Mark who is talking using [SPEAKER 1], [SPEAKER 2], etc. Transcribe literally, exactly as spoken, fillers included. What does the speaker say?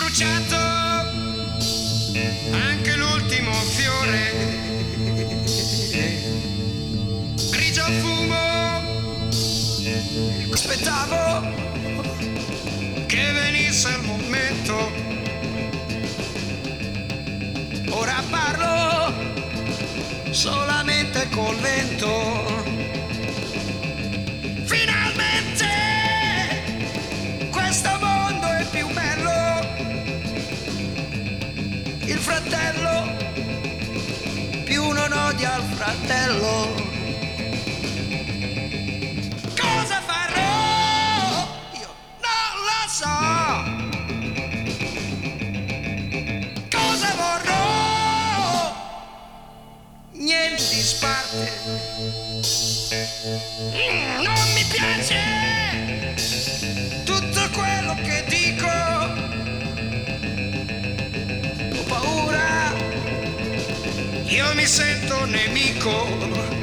[SPEAKER 1] bruciato anche l'ultimo fiore, grigio fumo, aspettavo che venisse il momento, ora parlo solamente col vento. Finalmente questo mondo è più bello, il fratello più non odia il fratello. Cosa farò? Io non lo so. Cosa vorrò? Niente di sparte. Mm, non mi piace tutto quello che dico. Ho paura, io mi sento nemico.